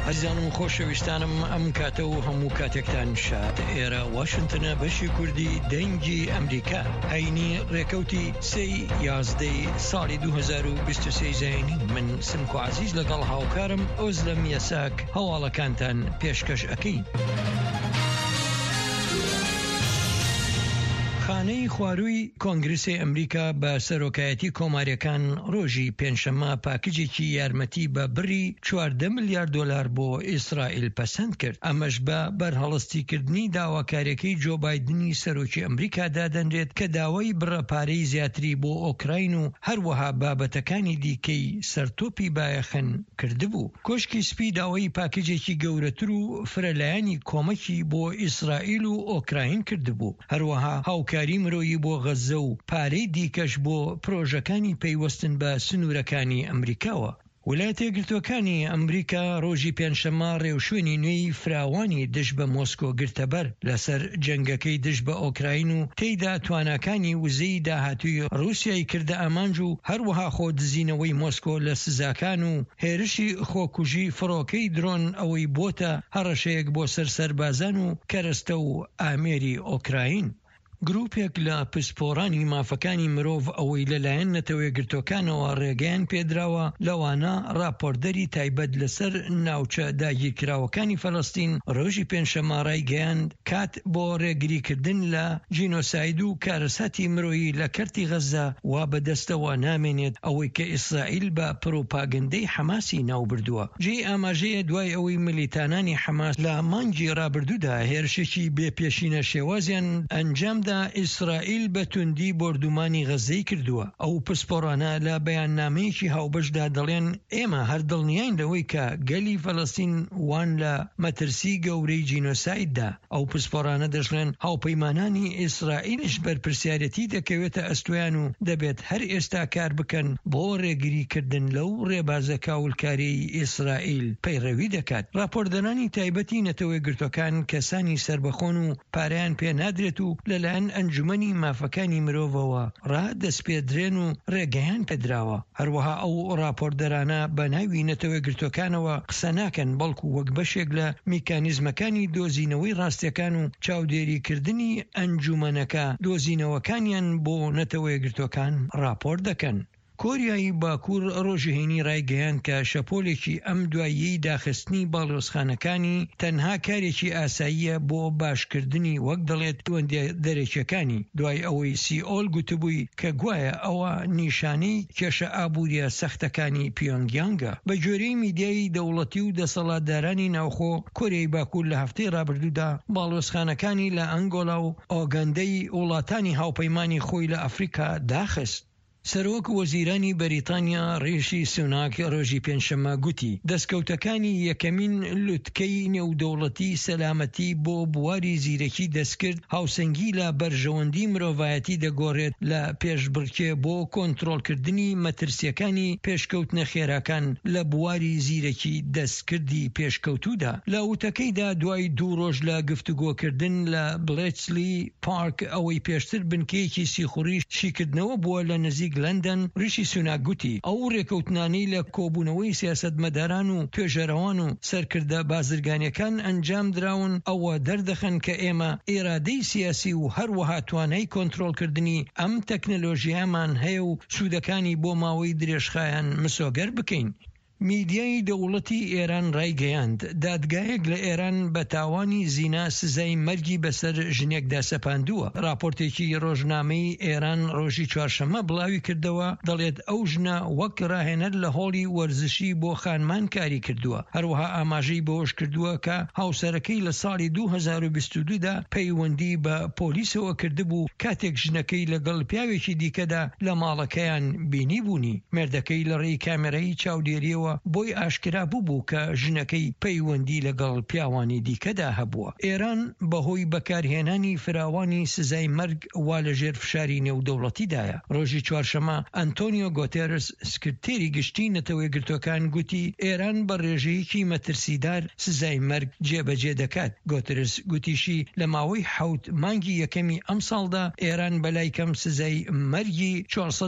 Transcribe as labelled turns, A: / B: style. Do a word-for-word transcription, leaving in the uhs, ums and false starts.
A: عزیزانم خۆشەویستانم ئەم کاتە و هەموو کاتێکتان شاد. ئێرە واشنتنە بەشی کوردی دەنگی ئەمریکا هەینی ڕێکەوتی سێی یازدەی ساڵی دوو هەزار و بیست و سێ زەینی. من سمکۆ عزیز لەگەڵ هاوکارم ئۆزلەم یەساک هەواڵەکانتان پێشکەش ئەکەین. خانەی خوارووی کۆنگرسی ئەمریکا بە سەرۆکایەتی کۆماریەکان ڕۆژی پێنجشەممە پاکجێکی یارمەتی بە بڕی چواردە ملیار دۆلار بۆ ئیسرائیل پەسەند کرد. ئەمەش بە بەرهەڵستیکردنی داواکاریەکەی جۆ بایدنی سەرۆکی ئەمریکا دادەنرێت کە داوای بڕەپارەی زیاتری بۆ ئۆکراین و هەروەها بابەتەکانی دیکەی سەرتۆپی بایەخەن کردبوو. کۆشکی سپی داوای پاکجێکی گەورەتر و فرەلایەنی کۆمەکی بۆ ئیسرائیل و ئۆکراین کردبوو. هەروەها هاوکاری مرۆیی بۆ غەزە و پارەی دیکەش بۆ پرۆژەکانی پەیوەستن بە سنوورەکانی ئەمریکاوە. ویلایەتە یەکگرتووەکانی ئەمریکا ڕۆژی پێنجشەممە ڕێوشوێنی نوێی فراوانی دژ بە مۆسکۆ گرتەبەر لەسەر جەنگەکەی دژ بە ئۆکراین و تێیدا تواناکانی وزەی داهاتووی ڕووسیای کردە ئامانج و هەروەها خۆدزینەوەی مۆسکۆ لە سزاکان و هێرشی خۆکوژی فڕۆکەی درۆن ئەوەی بۆتە هەڕەشەیەک بۆ سەر سەربازان و کەرەستە و ئامێری ئۆکراین. گروپێک لە پسپۆڕانی مافەکانی مرۆڤ ئەوەی لەلایەن نەتەوە یەکگرتووەکانەوە ڕێگەیان پێدراوە لەوانە راپۆرتەری تایبەت لەسەر ناوچە داگیرکراوەکانی فەڵەستین ڕۆژی پێنجشەممە ڕایگەیاند کات بۆ ڕێگریکردن لە جینۆساید و کارەساتی مرۆیی لە کەرتی غەزە وا بەدەستەوە نامێنێت ئەوەی کە ئیسرائیل بە پرۆپاگەندەی حەماسی ناوبردووە. جێ ئاماژەیە دوای ئەوەی ملیتانانی حەماس لە مانگی ڕابردوودا هێرشێکی بێپێشینە شێوازیان ئەنجامدا ئیسرائیل بە توندی بردومانی غەزەی کردووە. ئەو پسپۆڕانە لە بەیاننامەیەکی هاوبەشدا دەڵێن ئێمە هەر دڵنیاین لەوەی کە گەلی فەڵەستین وان لە مەترسی گەورەی جینۆسایددا. ئەو پسپۆڕانە دەژڵێن هاوپەیمانانی ئیسرائیلش بەرپرسیارەتی دەکەوێتە ئەستویان و دەبێت هەر ئێستا کار بکەن بۆ ڕێگریکردن لەو ڕێبازە کاولکاری ئیسرائیل پەیڕەوی دەکات. راپۆردەرانی تایبەتی نەتەوە یەکگرتووەکان کەسانی سربەخۆن و پارەیان پێ نادرێت و لەلایەن ئەنجومەنی مافەکانی مرۆڤەوە ڕادەسپێدرێن و ڕێگەیان پێدراوە. هەروەها ئەو راپۆردەرانە بە ناوی نەتەوە یەکگرتووەکانەوە قسە ناکەن بەڵکو وەک بەشێک لە میکانیزمەکانی دۆزینەوەی ڕاستیەکان و چاودێریکردنی ئەنجومەنەکە دۆزینەوەکانیان بۆ نەتەوە یەکگرتووەکان راپۆر دەکەن. کۆریایی باکوور ڕۆژهێنی ڕایگەیان کە شەپۆلێکی ئەم دواییەی داخستنی باڵۆزخانەکانی تەنها کارێکی ئاساییە بۆ باشکردنی وەک دەڵێت وەندە دەرەکیەکانی دوای ئەوەی سیئۆل گوتبووی کە گوایە ئەوە نیشانەی کێشە ئابووریە سەختەکانی پیۆنگیانگە. بە جۆرەی میدیای دەوڵەتی و دەسەڵاتدارانی ناوخۆ کۆریای باکوور لە هەفتەی ڕابردوودا باڵۆزخانەکانی لە ئەنگۆلا و ئۆگەندەی وڵاتانی هاوپەیمانی خۆی لە ئەفریقا داخست. سەرۆک وەزیرانی بەریتانیا ڕیشی سوناک ڕۆژی پێنجشەممە گوتی دەستکەوتەکانی یەکەمین لوتکەی نێودەوڵەتی سەلامەتی بۆ بواری زیرەکی دەستکرد هاوسەنگی لە بەرژەوەندی مرۆڤایەتی دەگۆڕێت لە پێشبڕکێ بۆ کۆنتڕۆڵکردنی مەترسیەکانی پێشکەوتنە خێراکان لە بواری زیرەکی دەستکردی پێشکەوتوودا. لە وتەکەیدا دوای دوو ڕۆژ لە گفتوگۆکردن لە بلێچلی پارک ئەوەی پێشتر بنکەیەکی سیخوڕی شیکردنەوە بووە لە نزیک لەندەن ڕیشی سوناک گوتی ئەو ڕێکەوتنانەی لە کۆبوونەوەی سیاسەتمەداران و توێژەرەوان و سەرکردە بازرگانیەکان ئەنجام دراون ئەوە دەردەخەن کە ئێمە ئێرادەی سیاسی و هەروەها توانای کۆنتڕۆڵکردنی ئەم تەکنەلۆژیامان هەیە و سوودەکانی بۆ ماوەی درێژخایان مسۆگەر بکەین. میدیای دەوڵەتی ئێران ڕایگەیاند دادگایەک لە ئێران بە تاوانی زینا سزای مەرگی بەسەر ژنێکدا سەپاندووە. راپۆرتێکی ڕۆژنامەی ئێران ڕۆژی چوارشەممە بڵاوی کردەوە دەڵێت ئەو ژنە وەک ڕاهێنەر لە هۆڵی وەرزشی بۆ خانمان کاری کردووە. هەروەها ئاماژەی بۆش کردووە کە هاوسەرەکەی لە ساڵی دوو هەزار و بیست و دوودا پەیوەندی بە پۆلیسەوە کردبوو کاتێک ژنەکەی لەگەڵ پیاوێکی دیکەدا لە ماڵەکەیان بینی بوونی. مێردەکەی لە ڕێی کامێرەی چاودێریەوە بۆی ئاشکرا بوو کە ژنەکەی پەیوەندی لەگەڵ پیاوانی دیکەدا هەبووە. ئێران بەهۆی بەکارهێنانی فراوانی سزای مەرگ وا لەژێر فشاری نێودەوڵەتیدایە. ڕۆژی چوارشەممە ئەنتۆنیۆ گۆتێرس سکرتێری گشتی نەتەوە یەکگرتووەکان گوتی ئێران بە ڕێژەیەکی مەترسیدار سزای مەرگ جێبەجێ دەکات. گۆتێرس گوتیشی لە ماوەی حەوت مانگی یەکەمی ئەم ساڵدا ئێران بەلای کەم سزای مەرگی چوارسەد